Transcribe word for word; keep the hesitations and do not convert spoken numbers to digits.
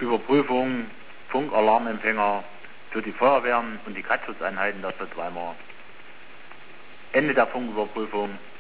Überprüfung Funkalarmempfänger für die Feuerwehren und die Kratzschutzeinheiten der Stadt Weimar. Ende der Funküberprüfung.